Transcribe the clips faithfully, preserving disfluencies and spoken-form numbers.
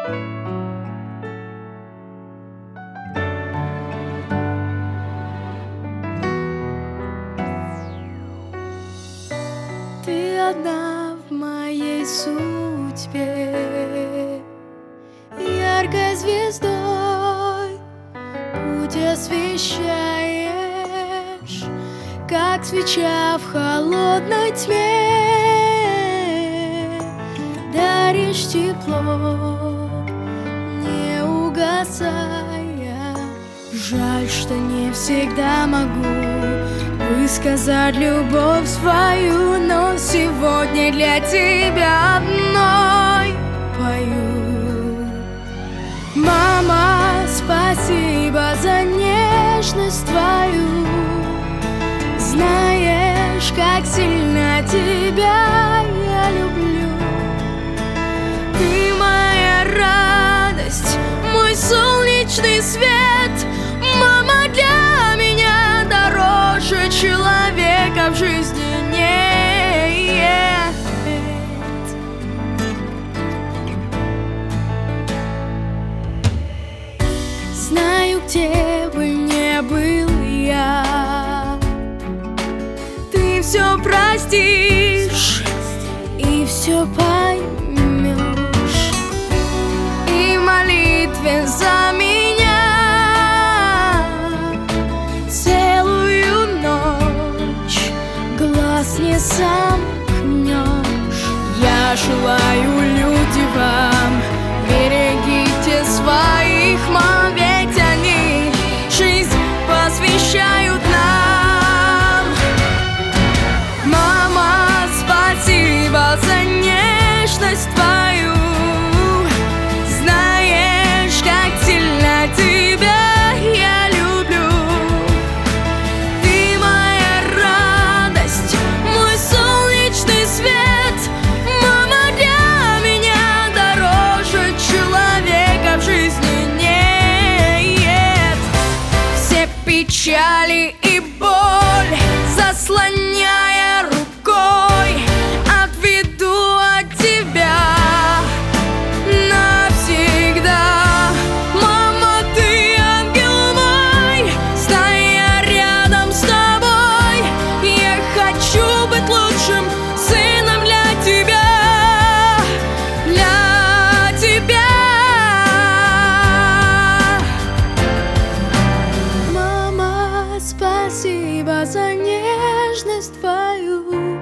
Ты одна в моей судьбе, яркой звездой путь освещаешь, как свеча в холодной тьме. Даришь тепло, не угасая. Жаль, что не всегда могу высказать любовь свою, но сегодня для тебя одной пою. Мама, спасибо за нежность твою. Знаешь, как сильно тебя я люблю. Ты моя радость, мой солнечный свет. Мама, для меня дороже человека в жизни нет. Знаю, где бы не был я, ты все простишь и все поймешь. И в молитве за меня целую ночь глаз не сомкнешь. Я желаю, люди, вам берегите своих мам, ведь они жизнь посвящают нам. Мама, спасибо за нежность твою. Знаешь, как сильно тебя я люблю. Ты моя радость, мой солнечный свет. Мама, для меня дороже человека в жизни нет. Все печали и боль заслоняя рукой, отведу от тебя навсегда. Мама, ты ангел мой, стоя рядом с тобой. Я хочу быть лучшим сыном для тебя, для тебя. Мама, спасибо за нежность твою.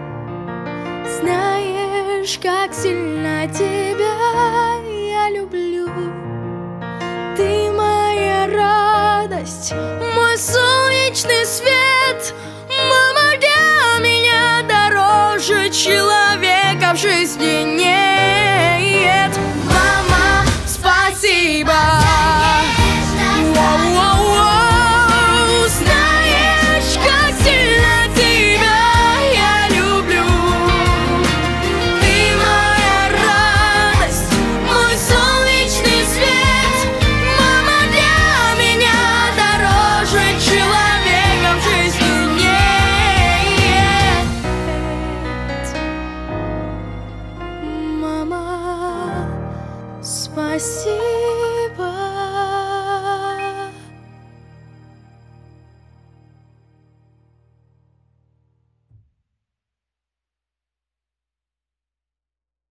Знаешь, как сильно тебя я люблю. Ты моя радость, мой солнечный свет. Мама, для меня дороже человека в жизни нет. Мама, спасибо. Воу-воу-воу. Знаешь, как сильно тебя я люблю. Ты моя радость, мой солнечный свет. Мама, для меня дороже человека в жизни нет. Мама, спасибо.